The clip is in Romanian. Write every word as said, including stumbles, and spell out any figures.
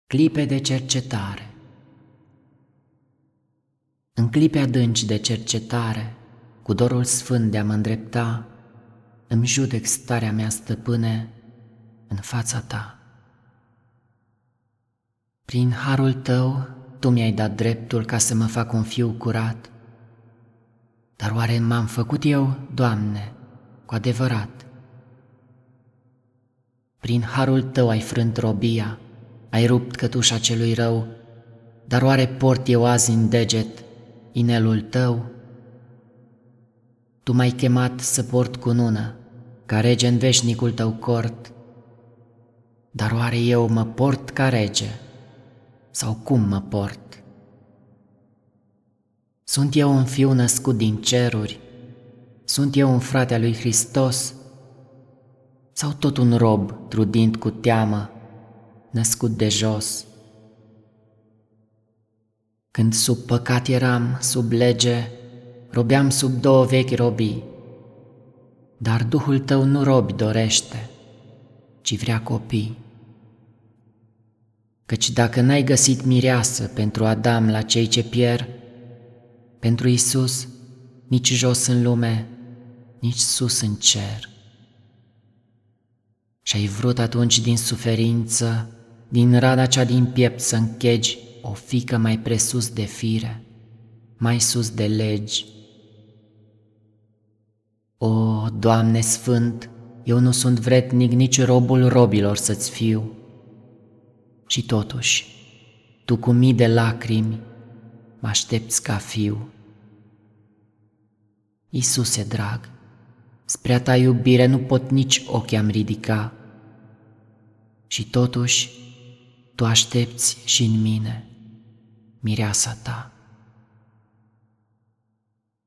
Clipe de cercetare. În clipe adânci de cercetare, cu dorul sfânt de a mă îndrepta, îmi judec starea mea, stăpâne, în fața ta. Prin harul tău, tu mi-ai dat dreptul ca să mă fac un fiu curat, dar oare m-am făcut eu, Doamne, cu adevărat? Prin harul tău ai frânt robia, ai rupt cătușa celui rău, dar oare port eu azi în deget inelul tău? Tu m-ai chemat să port cunună, ca rege în veșnicul tău cort, dar oare eu mă port ca rege, sau cum mă port? Sunt eu un fiu născut din ceruri? Sunt eu un frate al lui Hristos? Sau tot un rob trudind cu teamă, născut de jos? Când sub păcat eram, sub lege, robeam sub două vechi robii, dar Duhul tău nu robi dorește, ci vrea copii. Căci dacă n-ai găsit mireasă pentru Adam la cei ce pierd, pentru Iisus nici jos în lume, nici sus în cer. Și-ai vrut atunci din suferință, din rana cea din piept să închegi o fiică mai presus de fire, mai sus de legi. O, Doamne Sfânt, eu nu sunt vretnic nici robul robilor să-ți fiu. Și totuși, Tu cu mii de lacrimi mă aștepți ca fiu. Iisuse drag, spre a Ta iubire nu pot nici ochii am ridica, și totuși Tu aștepți și în mine mireasa Ta.